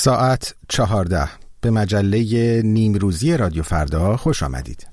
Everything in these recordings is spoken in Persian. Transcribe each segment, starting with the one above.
ساعت 14 به مجله نیمروزی رادیو فردا خوش آمدید.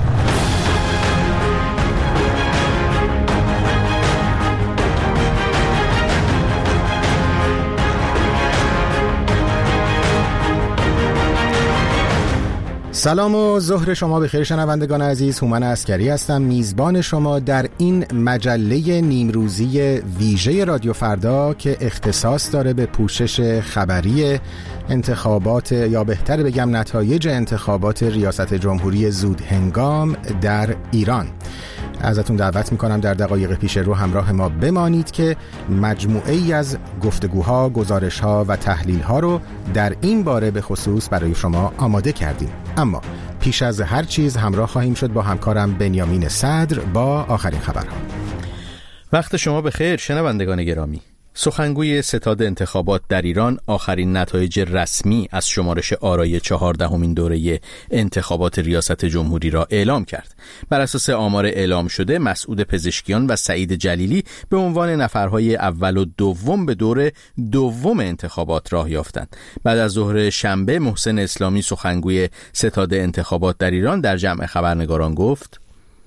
سلام و ظهر شما بخیر شنوندگان عزیز. هومن عسکری هستم، میزبان شما در این مجله نیمروزی ویژه رادیو فردا که اختصاص داره به پوشش خبری انتخابات یا بهتر بگم نتایج انتخابات ریاست جمهوری زود هنگام در ایران. ازتون دعوت میکنم در دقایق پیش رو همراه ما بمانید که مجموعه ای از گفتگوها، گزارشها و تحلیلها رو در این باره به خصوص برای شما آماده کردیم. اما پیش از هر چیز همراه خواهیم شد با همکارم بنیامین صدر با آخرین خبرها. وقت شما بخیر شنوندگان گرامی. سخنگوی ستاد انتخابات در ایران آخرین نتایج رسمی از شمارش آرای 14مین دوره انتخابات ریاست جمهوری را اعلام کرد. بر اساس آمار اعلام شده، مسعود پزشکیان و سعید جلیلی به عنوان نفرهای اول و دوم به دور دوم انتخابات راه یافتند. بعد از ظهر شنبه، محسن اسلامی سخنگوی ستاد انتخابات در ایران در جمع خبرنگاران گفت: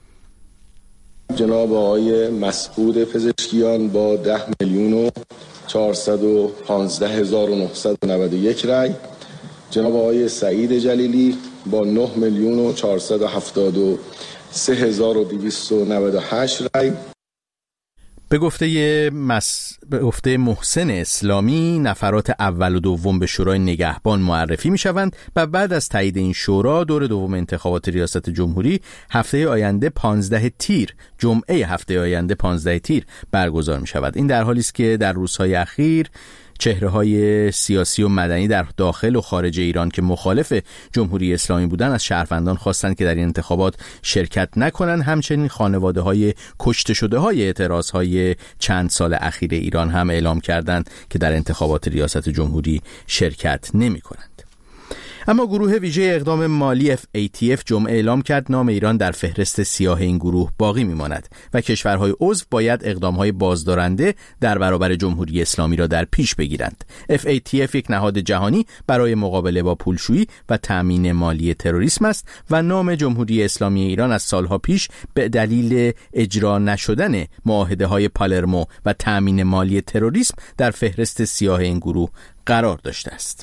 جناب آقای مسعود پزشکیان با 10,415,991 رای، جناب آقای سعید جلیلی با 9,473,298 رای. به گفته محسن اسلامی، نفرات اول و دوم به شورای نگهبان معرفی می شوند و بعد از تایید این شورا دور دوم انتخابات ریاست جمهوری هفته آینده 15 تیر، جمعه هفته آینده 15 تیر برگزار می شود. این در حالی است که در روزهای اخیر چهره‌های سیاسی و مدنی در داخل و خارج ایران که مخالف جمهوری اسلامی بودند از شهروندان خواستند که در این انتخابات شرکت نکنند. همچنین خانواده‌های کشته شده‌های اعتراض‌های چند سال اخیر ایران هم اعلام کردند که در انتخابات ریاست جمهوری شرکت نمی‌کنند. اما گروه ویژه اقدام مالی FATF جمعه اعلام کرد نام ایران در فهرست سیاه این گروه باقی میماند و کشورهای عضو باید اقدامهای بازدارنده در برابر جمهوری اسلامی را در پیش بگیرند. FATF یک نهاد جهانی برای مقابله با پولشویی و تأمین مالی تروریسم است و نام جمهوری اسلامی ایران از سالها پیش به دلیل اجرا نشدن معاهده‌های پالرمو و تأمین مالی تروریسم در فهرست سیاه این گروه قرار داشته است.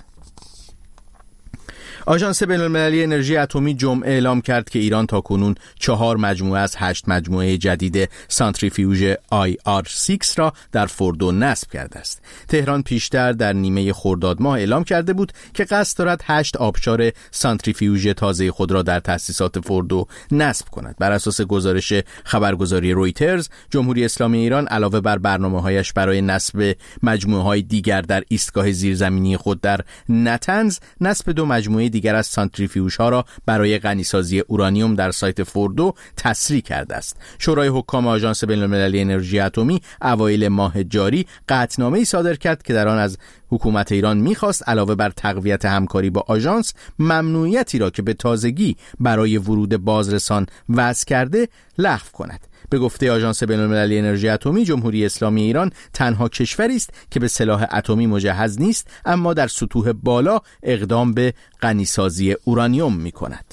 آژانس بین‌المللی انرژی اتمی جمعه اعلام کرد که ایران تاکنون 4 مجموعه از 8 مجموعه جدید سانتریفیوژ IR6 را در فوردو نصب کرده است. تهران پیشتر در نیمه خرداد ماه اعلام کرده بود که قصد دارد 8 آبشار سانتریفیوژ تازه خود را در تأسیسات فوردو نصب کند. بر اساس گزارش خبرگزاری رویترز، جمهوری اسلامی ایران علاوه بر برنامه‌هایش برای نصب مجموعه‌های دیگر در ایستگاه زیرزمینی خود در نتنز، نصب 2 مجموعه دیگر از سانتریفیوژها را برای غنیسازی اورانیوم در سایت فوردو تسریع کرده است. شورای حکام آژانس بین‌المللی انرژی اتمی اوایل ماه جاری قطعنامه‌ای صادر کرد که در آن از حکومت ایران می‌خواست علاوه بر تقویت همکاری با آژانس، ممنوعیتی را که به تازگی برای ورود بازرسان وضع کرده لغو کند. به گفته آژانس بین‌المللی انرژی اتمی، جمهوری اسلامی ایران تنها کشوری است که به سلاح اتمی مجهز نیست اما در سطوح بالا اقدام به غنیسازی اورانیوم می‌کند.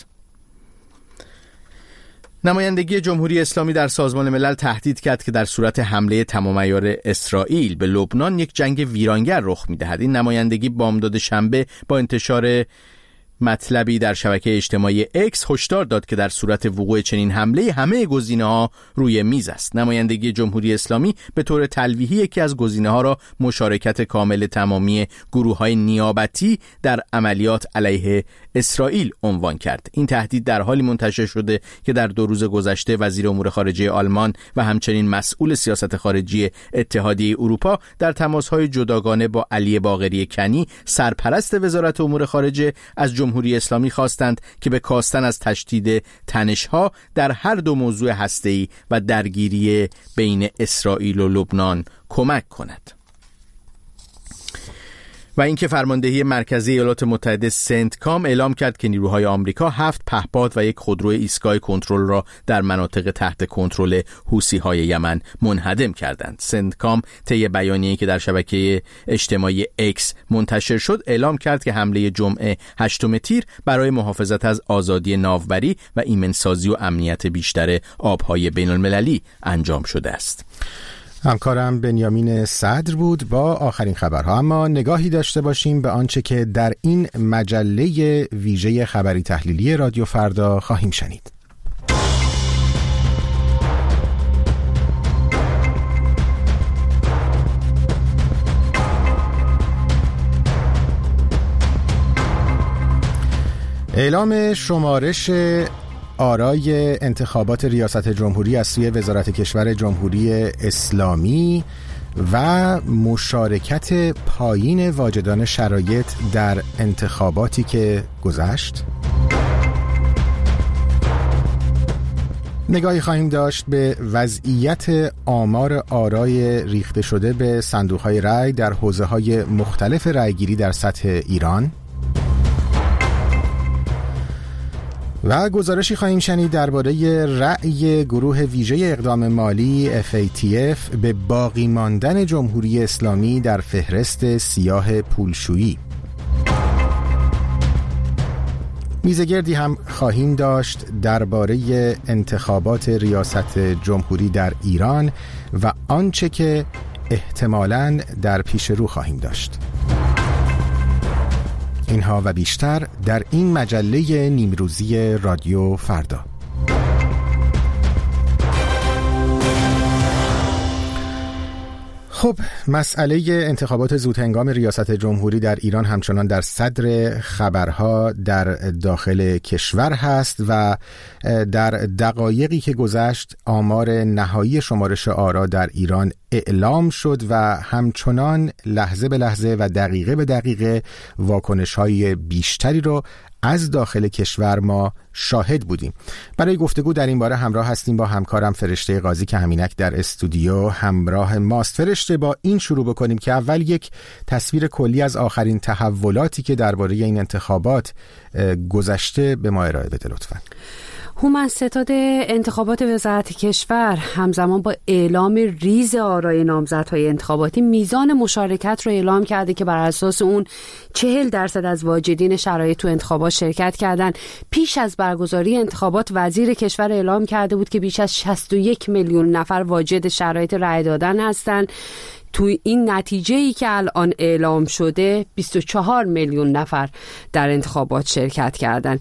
نمایندگی جمهوری اسلامی در سازمان ملل تهدید کرد که در صورت حمله تمام عیار اسرائیل به لبنان یک جنگ ویرانگر رخ می‌دهد. این نمایندگی بامداد شنبه با انتشار مطلبی در شبکه اجتماعی اکس هشدار داد که در صورت وقوع چنین حمله همه گزینه‌ها روی میز است. نمایندگی جمهوری اسلامی به طور تلویحی یکی از گزینه‌ها را مشارکت کامل تمامی گروه‌های نیابتی در عملیات علیه اسرائیل عنوان کرد. این تهدید در حالی منتشر شده که در 2 روز گذشته وزیر امور خارجه آلمان و همچنین مسئول سیاست خارجی اتحادیه اروپا در تماس‌های جداگانه با علی باقری کنی، سرپرست وزارت امور خارجه، از جمهوری اسلامی خواستند که به کاستن از تشدید تنش‌ها در هر 2 موضوع هسته‌ای و درگیری بین اسرائیل و لبنان کمک کند. و اینکه فرماندهی مرکزی ایالات متحده سنتکام اعلام کرد که نیروهای آمریکا 7 پهپاد و یک خودرو ایستگاه کنترل را در مناطق تحت کنترل حوثی‌های یمن منهدم کردند. سنتکام طی بیانیه‌ای که در شبکه اجتماعی اکس منتشر شد اعلام کرد که حمله جمعه 8 تیر برای محافظت از آزادی ناوبری و ایمنسازی و امنیت بیشتر آبهای بین‌المللی انجام شده است. همکارم بنیامین صدر بود با آخرین خبرها. اما نگاهی داشته باشیم به آنچه که در این مجله ویژه خبری تحلیلی رادیو فردا خواهیم شنید. اعلام شمارش آرای انتخابات ریاست جمهوری از سوی وزارت کشور جمهوری اسلامی و مشارکت پایین واجدان شرایط در انتخاباتی که گذشت. نگاهی خواهیم داشت به وضعیت آمار آرای ریخته شده به صندوق‌های رای در حوزه‌های مختلف رایگیری در سطح ایران و گزارشی خواهیم شنید درباره رأی گروه ویژه اقدام مالی FATF به باقی ماندن جمهوری اسلامی در فهرست سیاه پولشویی. میزگردی هم خواهیم داشت درباره انتخابات ریاست جمهوری در ایران و آنچه که احتمالاً در پیش رو خواهیم داشت. اینها و بیشتر در این مجله نیمروزی رادیو فردا. خب، مسئله انتخابات زودهنگام ریاست جمهوری در ایران همچنان در صدر خبرها در داخل کشور هست و در دقایقی که گذشت آمار نهایی شمارش آرا در ایران اعلام شد و همچنان لحظه به لحظه و دقیقه به دقیقه واکنش‌های بیشتری رو از داخل کشور ما شاهد بودیم. برای گفتگو در این باره همراه هستیم با همکارم فرشته قاضی که همینک در استودیو همراه ماست. فرشته، با این شروع بکنیم که اول یک تصویر کلی از آخرین تحولاتی که درباره این انتخابات گذشته به ما ارائه بده لطفاً. هومن، ستاد انتخابات وزارت کشور همزمان با اعلام ریز آرای نامزدهای انتخاباتی میزان مشارکت رو اعلام کرده که بر اساس اون 40% از واجدین شرایط تو انتخابات شرکت کردن. پیش از برگزاری انتخابات وزیر کشور اعلام کرده بود که بیش از 61 میلیون نفر واجد شرایط رأی دادن هستند. توی این نتیجه‌ای که الان اعلام شده 24 میلیون نفر در انتخابات شرکت کردن.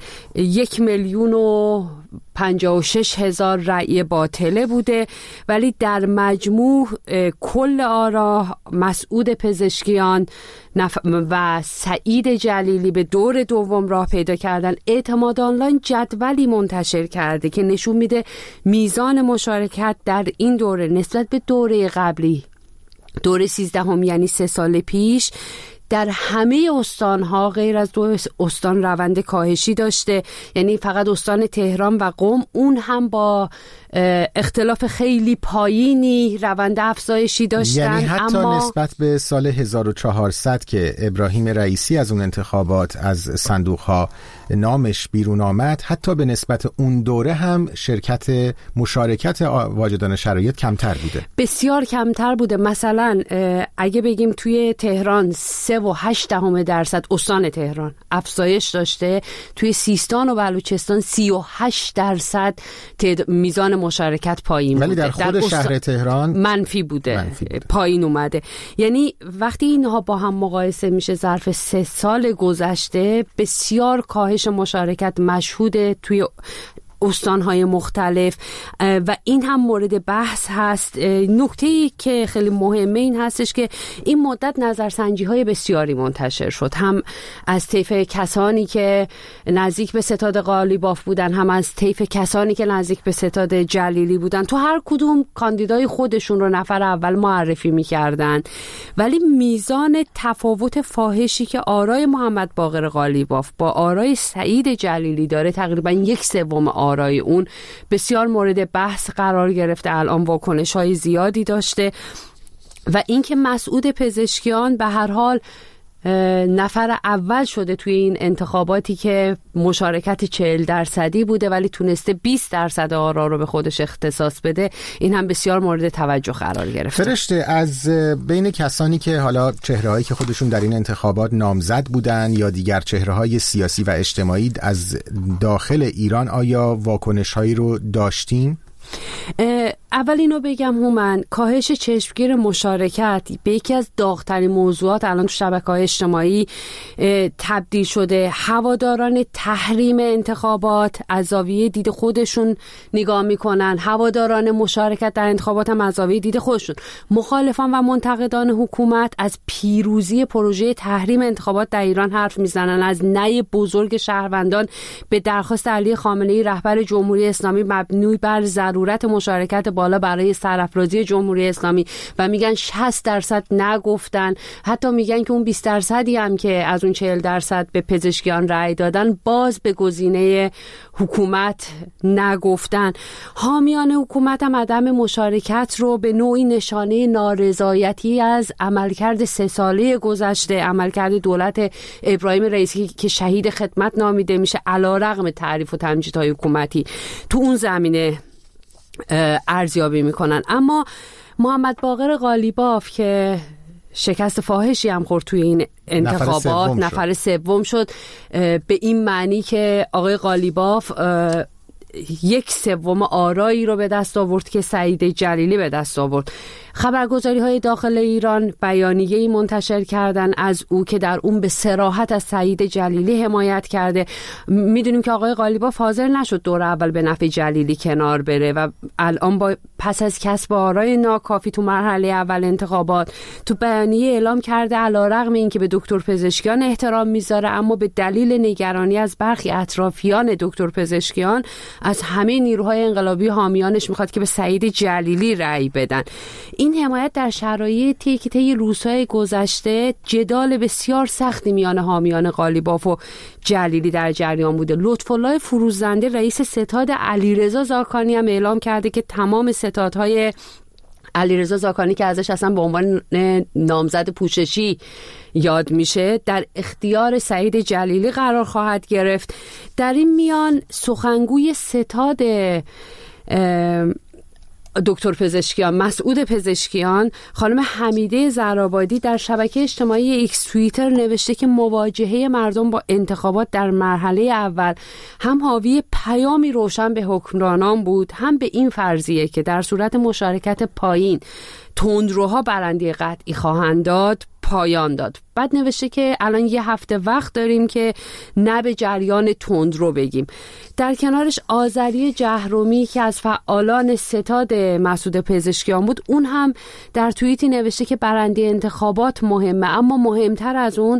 1,056,000 رأی باطله بوده، ولی در مجموع کل آرا مسعود پزشکیان و سعید جلیلی به دور دوم راه پیدا کردن. اعتماد آنلاین جدولی منتشر کرده که نشون میده میزان مشارکت در این دوره نسبت به دوره قبلی، دوره 13 یعنی 3 سال پیش، در همه استانها غیر از 2 استان روند کاهشی داشته. یعنی فقط استان تهران و قم، اون هم با اختلاف خیلی پایینی روند افزایشی داشتن. یعنی حتی نسبت به سال 1400 که ابراهیم رئیسی از اون انتخابات از صندوقها نامش بیرون آمد، حتی به نسبت اون دوره هم مشارکت واجدان شرایط کمتر بوده، بسیار کمتر بوده. مثلا اگه بگیم توی تهران 3.8% استان تهران افزایش داشته، توی سیستان و بلوچستان 38% میزان مشارکت پایین بوده، ولی در خود شهر تهران منفی بوده. پایین اومده. یعنی وقتی اینها با هم مقایسه میشه ظرف 3 سال گذشته، بسیار کاهش مشارکت مشهوده توی استانهای مختلف و این هم مورد بحث هست. نکته‌ای که خیلی مهمه این هستش که این مدت نظرسنجی‌های بسیاری منتشر شد، هم از طیف کسانی که نزدیک به ستاد قالیباف بودن، هم از طیف کسانی که نزدیک به ستاد جلیلی بودن. تو هر کدوم کاندیدای خودشون رو نفر اول معرفی می‌کردن، ولی میزان تفاوت فاحشی که آرای محمد باقر قالیباف با آرای سعید جلیلی داره، تقریبا 1/3 آرای اون، بسیار مورد بحث قرار گرفته. الان واکنش‌های زیادی داشته و اینکه مسعود پزشکیان به هر حال نفر اول شده توی این انتخاباتی که مشارکت 40% بوده ولی تونسته 20% آرا رو به خودش اختصاص بده. این هم بسیار مورد توجه قرار گرفته. فرشته، از بین کسانی که حالا چهره‌هایی که خودشون در این انتخابات نامزد بودن یا دیگر چهره‌های سیاسی و اجتماعی از داخل ایران، آیا واکنش‌هایی رو داشتیم؟ اول اینو بگم هومن، کاهش چشمگیر مشارکت به یکی از داغ‌ترین موضوعات الان تو شبکه‌های اجتماعی تبدیل شده. هواداران تحریم انتخابات از زاویه دید خودشون نگاه میکنن، هواداران مشارکت در انتخابات هم از زاویه دید خودشون. مخالفان و منتقدان حکومت از پیروزی پروژه تحریم انتخابات در ایران حرف میزنن، از نی بزرگ شهروندان به درخواست علی خامنه‌ای رهبر جمهوری اسلامی مبنی بر ضرورت مشارکت بالا برای سرافرازی جمهوری اسلامی و میگن 60% نگفتن. حتی میگن که اون 20% هم که از اون 40% به پزشکیان رأی دادن باز به گزینه حکومت نگفتن. حامیان حکومت هم عدم مشارکت رو به نوعی نشانه نارضایتی از عملکرد 3 ساله گذشته، عملکرد دولت ابراهیم رئیسی که شهید خدمت نامیده میشه علیرغم تعریف و تمجیدهای حکومتی، تو اون زمینه ارزیابی میکنن. اما محمد باقر قالیباف که شکست فاحشی هم خورد توی این انتخابات، نفر سوم شد، به این معنی که آقای قالیباف 1/3 آرایی رو به دست آورد که سعید جلیلی به دست آورد. خبرگزاری‌های داخل ایران بیانیه‌ای منتشر کردن از او که در اون به صراحت از سعید جلیلی حمایت کرده. میدونیم که آقای قالیباف حاضر نشد دور اول به نفع جلیلی کنار بره و الان پس از کسب آرای ناکافی تو مرحله اول انتخابات تو بیانیه اعلام کرده علیرغم اینکه به دکتر پزشکیان احترام میذاره اما به دلیل نگرانی از برخی اطرافیان دکتر پزشکیان از همه نیروهای انقلابی حامیانش میخواد که به سعید جلیلی رأی بدن. این حمایت در شرایطی که طی روزهای گذشته جدال بسیار سختی میان حامیان قالیباف و جلیلی در جریان بوده. لطف‌الله فروزنده رئیس ستاد علیرضا زاکانی هم اعلام کرده که تمام ستادهای علیرضا زاکانی که ازش اصلا به عنوان نامزد پوششی یاد میشه در اختیار سعید جلیلی قرار خواهد گرفت. در این میان سخنگوی ستاد دکتر پزشکیان، مسعود پزشکیان، خانم حمیده زرآبادی در شبکه اجتماعی ایکس توییتر نوشته که مواجهه مردم با انتخابات در مرحله اول هم حاوی پیامی روشن به حکمرانان بود، هم به این فرضیه که در صورت مشارکت پایین تندروها برنده قطعی خواهند داد پایان داد. بعد نوشته که الان 1 هفته وقت داریم که نه به جریان تندرو بگیم. در کنارش آذری جهرومی که از فعالان ستاد مسعود پزشکیان بود، اون هم در توییتی نوشته که برنده انتخابات مهمه، اما مهمتر از اون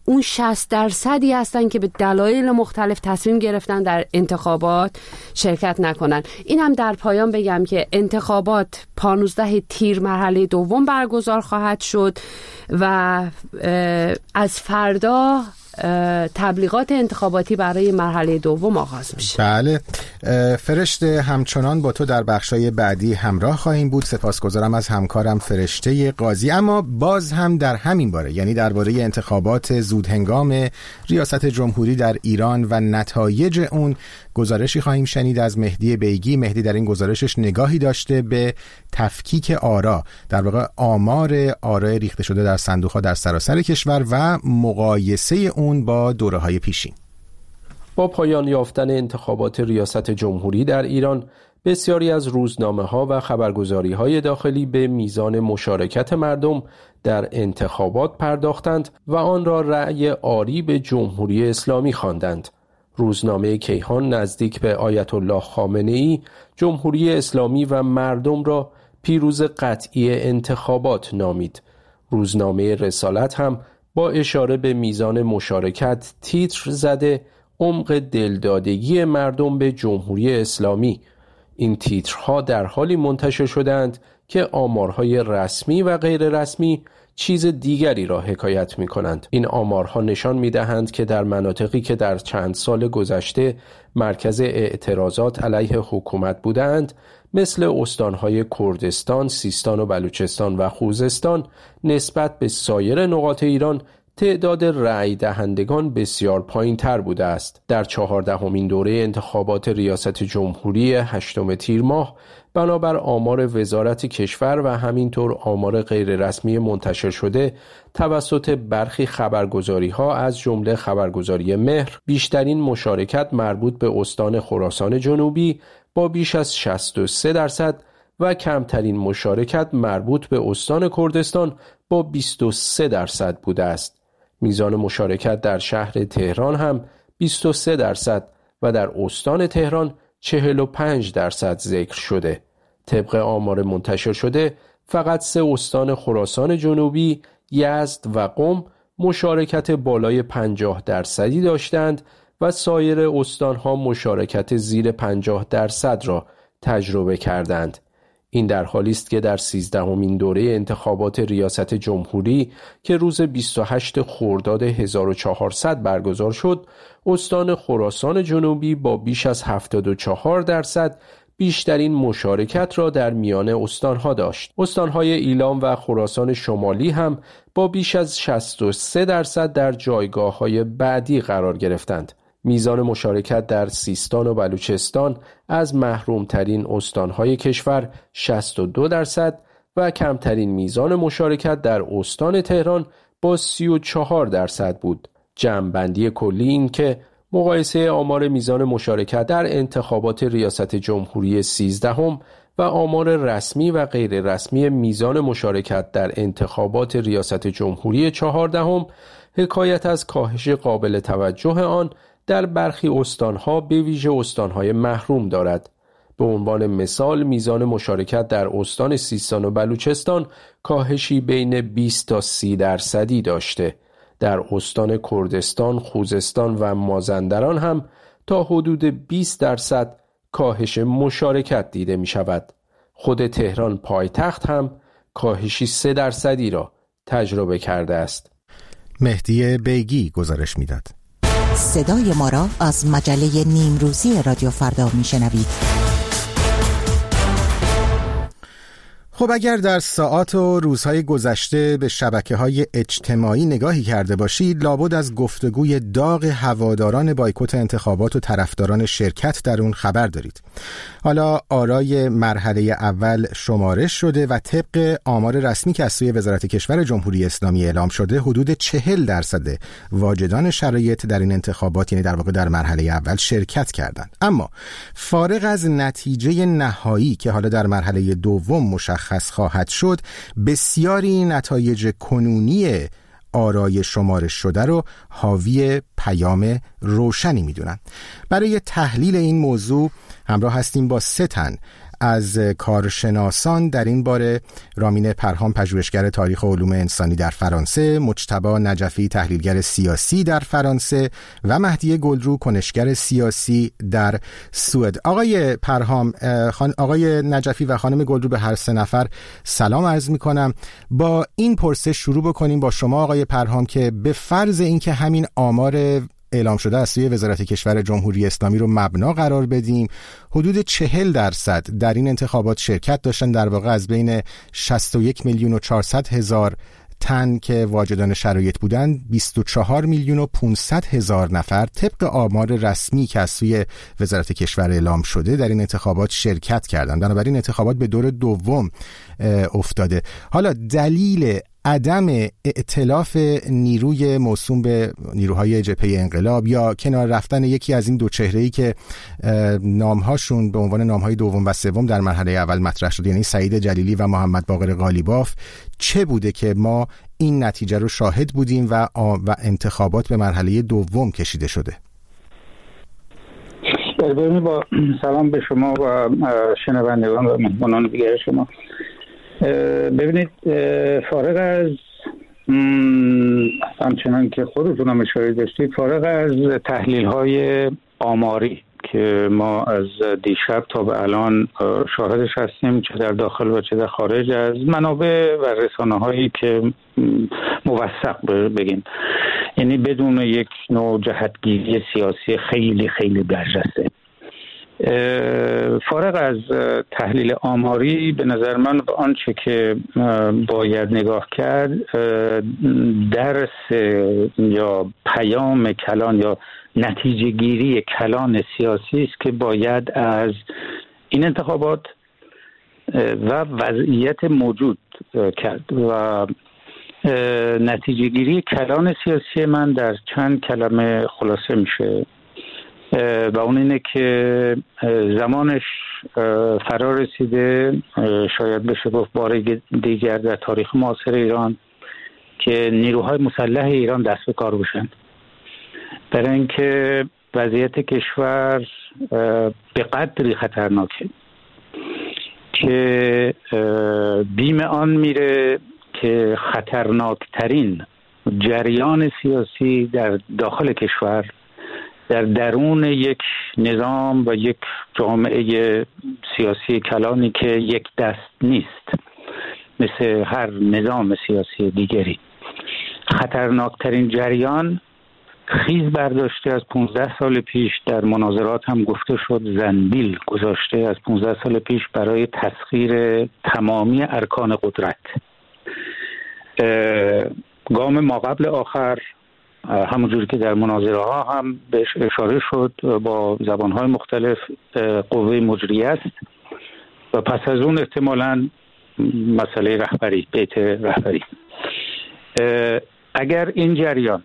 60% هستن که به دلایل مختلف تصمیم گرفتن در انتخابات شرکت نکنن. این هم در پایان بگم که انتخابات 15 تیر مرحله دوم برگزار خواهد شد و از فردا تبلیغات انتخاباتی برای مرحله دوم آغاز میشه. بله فرشته، همچنان با تو در بخشای بعدی همراه خواهیم بود. سپاسگزارم از همکارم فرشته قاضی. اما باز هم در همین باره، یعنی درباره انتخابات زودهنگام ریاست جمهوری در ایران و نتایج اون، گزارشی خواهیم شنید از مهدی بیگی. مهدی در این گزارشش نگاهی داشته به تفکیک آرا، در واقع آمار آرای ریخته شده در صندوق‌ها در سراسر کشور و مقایسه اون با دوره‌های پیشین. با پایان یافتن انتخابات ریاست جمهوری در ایران، بسیاری از روزنامه‌ها و خبرگزاری‌های داخلی به میزان مشارکت مردم در انتخابات پرداختند و آن را رأی آری به جمهوری اسلامی خواندند. روزنامه کیهان نزدیک به آیت الله خامنه‌ای جمهوری اسلامی و مردم را پیروز قطعی انتخابات نامید. روزنامه رسالت هم با اشاره به میزان مشارکت تیتر زده عمق دلدادگی مردم به جمهوری اسلامی. این تیترها در حالی منتشر شدند که آمارهای رسمی و غیر رسمی چیز دیگری را حکایت می کنند. این آمارها نشان می دهند که در مناطقی که در چند سال گذشته مرکز اعتراضات علیه حکومت بودند، مثل استانهای کردستان، سیستان و بلوچستان و خوزستان، نسبت به سایر نقاط ایران تعداد رأی دهندگان بسیار پایین تر بوده است. در 14مین دوره انتخابات ریاست جمهوری 8 تیر ماه بنابر آمار وزارت کشور و همینطور آمار غیررسمی منتشر شده توسط برخی خبرگزاری‌ها از جمله خبرگزاری مهر، بیشترین مشارکت مربوط به استان خراسان جنوبی با بیش از 63% و کمترین مشارکت مربوط به استان کردستان با 23% بوده است. میزان مشارکت در شهر تهران هم 23% و در استان تهران 45% ذکر شده. طبق آمار منتشر شده فقط 3 استان خراسان جنوبی، یزد و قم مشارکت بالای 50% داشتند و سایر استانها مشارکت زیر 50% را تجربه کردند. این در حالی است که در 13مین دوره انتخابات ریاست جمهوری که روز 28 خرداد 1400 برگزار شد، استان خراسان جنوبی با بیش از 74% بیشترین مشارکت را در میان استانها داشت. استانهای ایلام و خراسان شمالی هم با بیش از 63% در جایگاه‌های بعدی قرار گرفتند. میزان مشارکت در سیستان و بلوچستان از محرومترین استانهای کشور 62% و کمترین میزان مشارکت در استان تهران با 34% بود. جمع‌بندی کلی این که مقایسه آمار میزان مشارکت در انتخابات ریاست جمهوری 13 و آمار رسمی و غیر رسمی میزان مشارکت در انتخابات ریاست جمهوری 14 حکایت از کاهش قابل توجه آن در برخی استانها به ویژه استانهای محروم دارد. به عنوان مثال میزان مشارکت در استان سیستان و بلوچستان کاهشی بین 20 تا 30% داشته. در استان کردستان، خوزستان و مازندران هم تا حدود 20% کاهش مشارکت دیده می شود. خود تهران پایتخت هم کاهشی 3% را تجربه کرده است. مهدی بیگی گزارش میداد. صدای ما را از مجله نیمروزی رادیو فردا میشنوید. خب اگر در ساعات و روزهای گذشته به شبکه‌های اجتماعی نگاهی کرده باشید، لابد از گفتگوی داغ هواداران بایکوت انتخابات و طرفداران شرکت در اون خبر دارید. حالا آرای مرحله اول شمارش شده و طبق آمار رسمی که از سوی وزارت کشور جمهوری اسلامی اعلام شده، حدود 40% واجدان شرایط در این انتخابات، یعنی در واقع در مرحله اول، شرکت کردند. اما فارغ از نتیجه نهایی که حالا در مرحله دوم مشخص خواهد شد، بسیاری نتایج کنونی آرای شمارش شده رو حاوی پیام روشنی میدونن. برای تحلیل این موضوع همراه هستیم با 3 تن از کارشناسان در این باره: رامین پرهام، پژوهشگر تاریخ و علوم انسانی در فرانسه، مجتبی نجفی، تحلیلگر سیاسی در فرانسه و مهدی گلرو، کنشگر سیاسی در سوئد. آقای پرهام، آقای نجفی و خانم گلرو، به هر 3 نفر سلام عرض می‌کنم. با این پرسش شروع بکنیم با شما آقای پرهام که به فرض اینکه همین آمار اعلام شده از سوی وزارت کشور جمهوری اسلامی رو مبنا قرار بدیم، حدود 40% در این انتخابات شرکت داشتن، در واقع از بین 61,400,000 تن که واجدان شرایط بودند، 24,500,000 نفر طبق آمار رسمی که از سوی وزارت کشور اعلام شده در این انتخابات شرکت کردند. بنابراین انتخابات به دور دوم افتاده. حالا دلیل عدم ائتلاف نیروی موسوم به نیروهای جبهه انقلاب یا کنار رفتن یکی از این 2 چهره‌ای که نامهاشون به عنوان نامهای دوم و سوم در مرحله اول مطرح شده، یعنی سعید جلیلی و محمد باقر قالیباف، چه بوده که ما این نتیجه رو شاهد بودیم و انتخابات به مرحله دوم کشیده شده؟ با سلام به شما و شنوندگان و مهمانان دیگر شما. ببینید، فارغ از همچنان که خودتون هم اشاره داشتید، فارغ از تحلیل‌های آماری که ما از دیشب تا به الان شاهدش هستیم، چه در داخل و چه در خارج، از منابع و رسانه‌هایی که موثق بگیم، یعنی بدون یک نوع جهتگیری سیاسی خیلی خیلی برجسته، فارغ از تحلیل آماری، به نظر من به آنچه که باید نگاه کرد درس یا پیام کلان یا نتیجه گیری کلان سیاسی است که باید از این انتخابات و وضعیت موجود کرد و نتیجه گیری کلان سیاسی من در چند کلمه خلاصه میشه و اون اینه که زمانش فرا رسیده، شاید بشه گفت بار دیگر در تاریخ معاصر ایران، که نیروهای مسلح ایران دست به کار بشن، برای اینکه وضعیت کشور به قدری خطرناکه که بیم آن میره که خطرناکترین جریان سیاسی در داخل کشور، در درون یک نظام و یک جامعه سیاسی کلانی که یک دست نیست مثل هر نظام سیاسی دیگری، خطرناکترین جریان خیز برداشته از 15 سال پیش، در مناظرات هم گفته شد زنبیل گذاشته از 15 سال پیش برای تسخیر تمامی ارکان قدرت. گام ما قبل آخر، همونجوری که در مناظره ها هم بهش اشاره شد، با زبانهای مختلف قوه مجریه است و پس از اون احتمالاً مسئله رهبری، بیت رهبری. اگر این جریان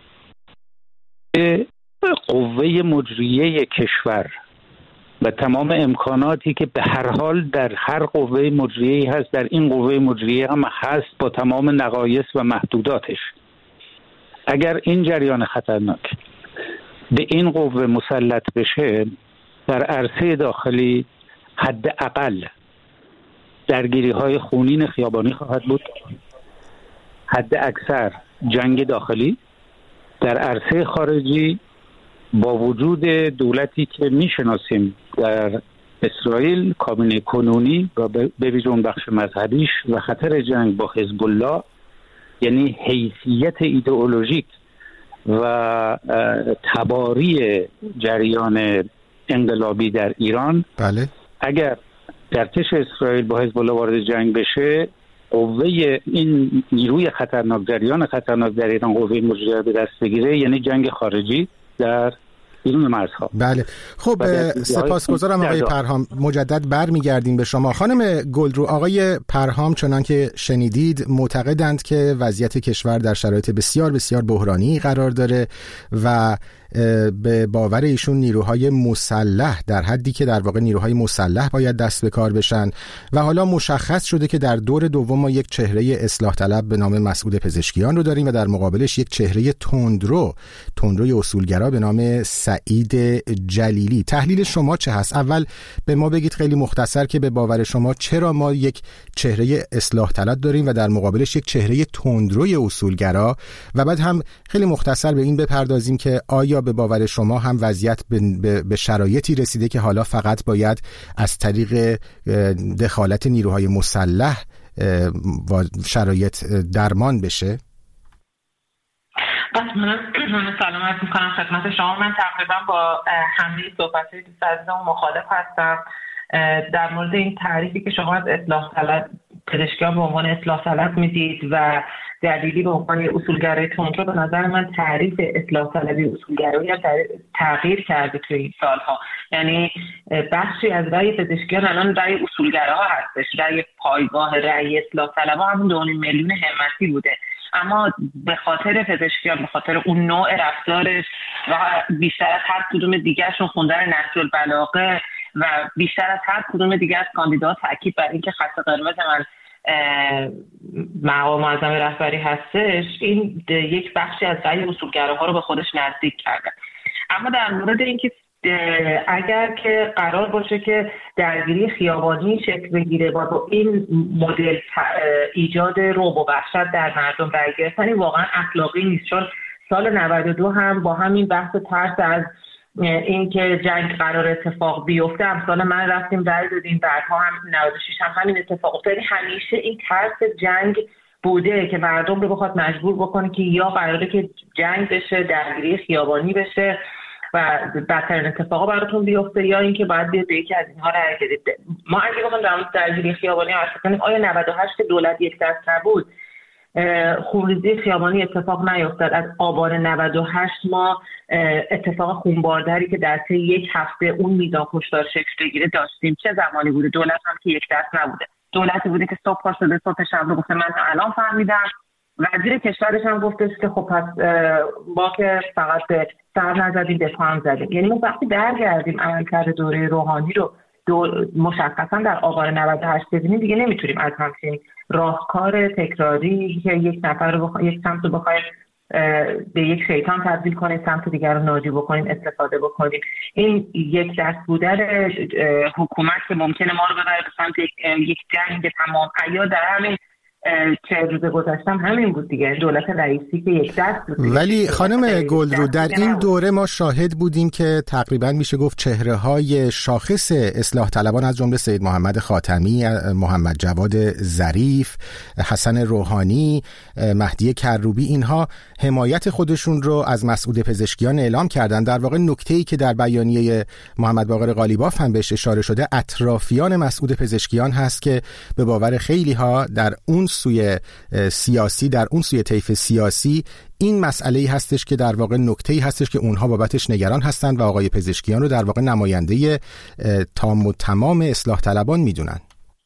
قوه مجریه کشور و تمام امکاناتی که به هر حال در هر قوه مجریه هست در این قوه مجریه هم هست با تمام نقایص و محدوداتش، اگر این جریان خطرناک به این قوه مسلط بشه، در عرصه داخلی حداقل درگیری‌های خونین خیابانی خواهد بود، حد اکثر جنگ داخلی. در عرصه خارجی با وجود دولتی که میشناسیم در اسرائیل، کابینه کنونی و به ویژه اون بخش مذهبیش و خطر جنگ با حزب الله، یعنی حیثیت ایدئولوژیک و تباری جریان انقلابی در ایران، بله، اگر ارتش اسرائیل با حزب الله وارد جنگ بشه، قوه این نیروی خطرناک، جریان خطرناک در ایران قوه مجریه به دست بگیره، یعنی جنگ خارجی در بیرون مرزها. بله، خب سپاسگزارم آقای پرهام. مجدد برمیگردیم به شما. خانم گلرو، آقای پرهام چنان که شنیدید معتقدند که وضعیت کشور در شرایط بسیار بسیار بحرانی قرار داره و به باور ایشون نیروهای مسلح در حدی که در واقع نیروهای مسلح باید دست به کار بشن و حالا مشخص شده که در دور دوم ما یک چهره اصلاح طلب به نام مسعود پزشکیان رو داریم و در مقابلش یک چهره تندروی اصولگرا به نام سعید جلیلی. تحلیل شما چه هست؟ اول به ما بگید خیلی مختصر که به باور شما چرا ما یک چهره اصلاح طلب داریم و در مقابلش یک چهره تندروی اصولگرا، و بعد هم خیلی مختصر به این بپردازیم که آیا به باور شما هم وضعیت به شرایطی رسیده که حالا فقط باید از طریق دخالت نیروهای مسلح و شرایط درمان بشه؟ من سلام عرض می‌کنم خدمت شما. من تقریبا با همه صحبت‌های دوست عزیزم مخالف هستم در مورد این تعریفی که شما از اصلاح طلب، پزشکیان به عنوان اصلاح طلب میدید و جلیلی به عنوان اصولگرای تندرو. به نظر من تعریف اصلاح طلبی اصولگرایی تغییر کرده توی این سالها. یعنی بخشی از رأی پزشکیان الان رأی اصولگراها هستش، رأی پایگاه رأی اصلاح طلبها همون 2.5 میلیون همتی بوده، اما به خاطر پزشکیان، به خاطر اون نوع رفتارش و بیشتر از هر کدوم دیگرشون خوندن نهج البلاغه و بیشتر از هر کدوم دیگر از کاندیدات تاکید بر اینکه خط قرمز من مقام معظم رهبری هستش، این یک بخشی از رأی اصولگراها رو به خودش نزدیک کرده. اما در مورد اینکه اگر که قرار باشه که درگیری خیابانی شکل بگیره و با این مدل ایجاد رعب و وحشت در مردم رأی گرفتن، واقعا اخلاقی نیست. چون سال 92 هم با همین بحث ترس از این که جنگ قرار اتفاق بیفته، امثال من رفتیم رأی دادیم، بعدها هم 96 هم همین اتفاق افتاد. همیشه این ترس جنگ بوده که مردم رو بخواد مجبور بکنه که یا قراره که جنگ بشه، درگیری خیابانی بشه و بدترین اتفاقا براتون بیفته، یا اینکه باید بیاد به یکی از اینها رأی بدید. ما اگه بخوایم در مورد درگیری خیابانی حرف بزنیم، آیا 98 که دولت یک دست نبود خونریزی خیابانی اتفاق نیفتاد؟ از آبان 98 ما اتفاق خونبارداری که در طی یک هفته اون میزان کشتار شکل بگیره داشتیم. چه زمانی بوده؟ دولت هم که یک دست نبوده، دولتی بوده که صبح پا شده صبح شب رو گفته من الان فهمیدم. وزیر کشورش هم گفتش که خب پس ما که فقط به سر نزدیم به پا هم زدیم. یعنی ما وقتی برگردیم عملکرد دوره روحانی رو مشخصا در آبان 98 ببینیم، دیگه نمیتونیم از همچین راهکار تکراری که یک نفر رو یک سمت رو بخوایم به یک شیطان تبدیل کنیم، سمت دیگر رو ناجی بکنیم استفاده بکنیم. این یک دست بودن حکومت که ممکنه ما رو ببره به سمت یک جنگ تمام عیار در همین 40 روز گذشتم همین بود دیگه، دولت رئیسی که یک دست بود. ولی خانم گلرو در این دوره ما شاهد بودیم که تقریبا میشه گفت چهره‌های شاخص اصلاح طلبان از جمله سید محمد خاتمی، محمد جواد ظریف، حسن روحانی، مهدی کروبی، اینها حمایت خودشون رو از مسعود پزشکیان اعلام کردن. در واقع نکته‌ای که در بیانیه محمد باقر قالیباف هم بهش اشاره شده اطرافیان مسعود پزشکیان هست که به باور خیلی‌ها در اون سوی سیاسی، در اون سوی طیف سیاسی، این مسئله‌ای هستش که در واقع نکته‌ای هستش که اونها بابتش نگران هستند و آقای پزشکیان رو در واقع نماینده تام و تمام اصلاح طلبان میدونن.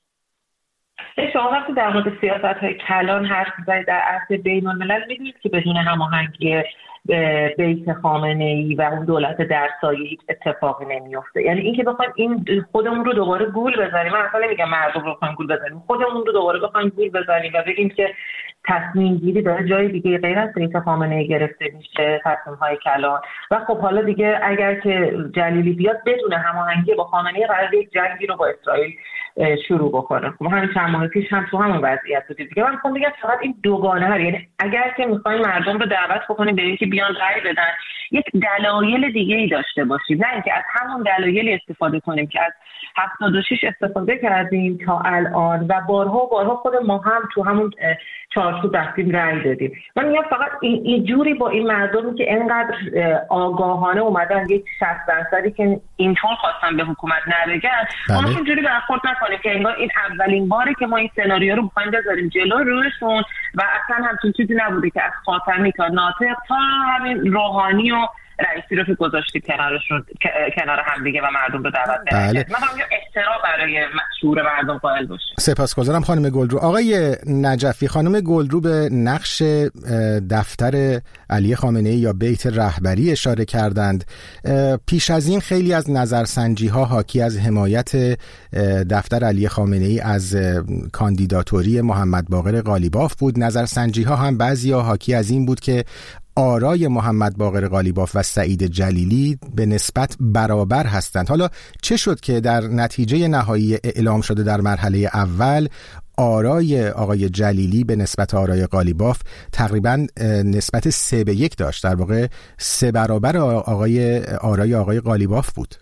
شما وقتی در مورد سیاست‌های کلان حرف می‌زنید در عرصه بین‌الملل، می‌دونید که بدون هماهنگی بیت خامنه‌ای و اون دولت در سایه هیچ اتفاقی نمیفته. یعنی اینکه بخوایم این خودمون رو دوباره گول بزنیم، من اصلا نمیگم مردم رو بخوایم گول بزنیم، خودمون رو دوباره بخوایم گول بزنیم و بگیم که تصمیم گیری داره جای دیگه غیر از بیت خامنه‌ای گرفته میشه، تصمیم‌های کلان. و خب حالا دیگه اگر که جلیلی بیاد بدون هماهنگی با خامنه‌ای قرار یک جنگی رو با اسرائیل شروع بکنه. خب همین چند ماه پیش هم تو همون وضعیت بودیم دیگه. من میخوام بگم فقط این دوگانه ها، یعنی اگر که میخوایم مردم رو دعوت بکنیم به اینکه بیان رأی بدن، یک دلایل دیگه ای داشته باشیم، نه اینکه از همون دلایلی استفاده کنیم که از 76 استفاده کردیم تا الان و بارها خود ما هم تو همون چارچوب رفتیم رأی دادیم. من میگم فقط این جوری با این مردمی که اینقدر آگاهانه اومدن یک 60% که اینطور خواستن به حکومت نبگن، ما اینجوری برخورد نکنیم که انگار این اولین باره که ما این سناریو رو بخوایم بذاریم جلو روشون و اصلا همچین چیزی نبوده که از خاتمی تا ناطق تا همین روحانی و رئیسی رو که گذاشتید کنار هم دیگه و مردم رو دعوت کردید. من میگم احترام برای شعور مردم قائل باشید. سپاسگزارم خانم گلرو. آقای نجفی، خانم گلرو به نقش دفتر علی خامنه‌ای یا بیت رهبری اشاره کردند. پیش از این خیلی از نظرسنجی‌ها حاکی از حمایت دفتر علی خامنه‌ای از کاندیداتوری محمد باقر قالیباف بود. نظرسنجی‌ها هم بعضی‌ها حاکی از این بود که آرای محمد باقر قالیباف و سعید جلیلی به نسبت برابر هستند. حالا چه شد که در نتیجه نهایی اعلام شده در مرحله اول آرای آقای جلیلی به نسبت آرای قالیباف تقریبا نسبت 3-1 داشت، در واقع 3 برابر آرای آقای قالیباف بود؟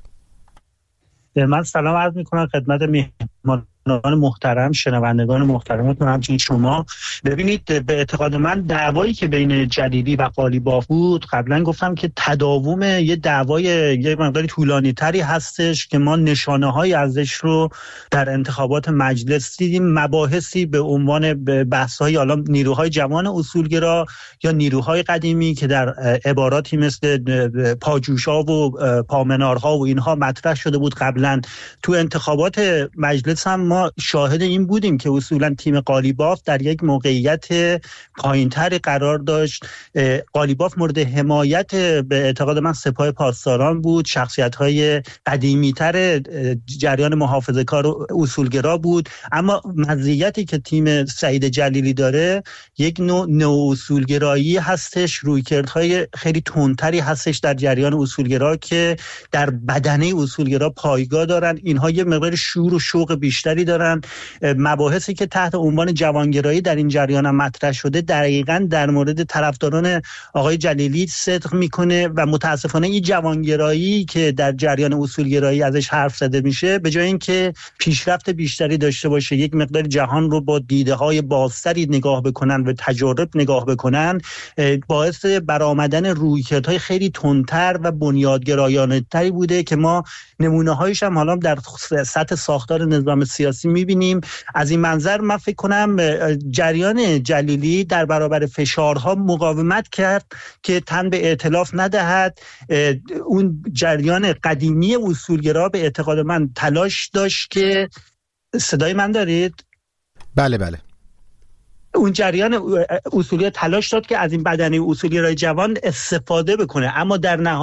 من سلام عرض میکنم خدمت مهمانان محترم، شنوندگان محترمتون، همچنین شما. ببینید، به اعتقاد من دعوایی که بین جلیلی و قالیباف بود، قبلا گفتم که تداوم یه دعوای یه مقداری طولانی تری هستش که ما نشانه های ازش رو در انتخابات مجلس دیدیم. مباحثی به عنوان بحث های حالا نیروهای جوان اصولگرا یا نیروهای قدیمی که در عباراتی مثل پاجوشا و پامنارها و اینها مطرح شده بود قبلا تو انتخابات مجلس، هم ما شاهد این بودیم که اصولا تیم قالیباف در یک موقعیت پایین‌تری قرار داشت. قالیباف مورد حمایت به اعتقاد من سپاه پاسداران بود، شخصیت‌های قدیمی‌تر جریان محافظه‌کار و اصولگرا بود. اما مزیتی که تیم سعید جلیلی داره یک نوع اصولگرایی هستش، رویکردهای خیلی تندتری هستش در جریان اصولگرا که در بدنه اصولگرا پایگاه دارن. اینها یه مقدار شور و شوق بیشتری بیشتری دارن. مباحثی که تحت عنوان جوانگرایی در این جریان هم مطرح شده دقیقاً در مورد طرفداران آقای جلیلی صدق میکنه و متاسفانه این جوانگرایی که در جریان اصولگرایی ازش حرف زده میشه به جای اینکه پیشرفت بیشتری داشته باشه، یک مقدار جهان رو با دیده‌های بازتری نگاه بکنن و تجارب نگاه بکنن، باعث برآمدن رویکردهای خیلی تندتر و بنیادگرایانه تری بوده که ما نمونه هایش هم حالا در سطح ساختار نظام سیاسی میبینیم. از این منظر من فکر کنم جریان جلیلی در برابر فشارها مقاومت کرد که تن به ائتلاف ندهد. اون جریان قدیمی اصولگرا به اعتقاد من تلاش داشت که صدای من دارید؟ بله بله. اون جریان اصولی تلاش داد که از این بدنه اصولگرای جوان استفاده بکنه، اما در نهایت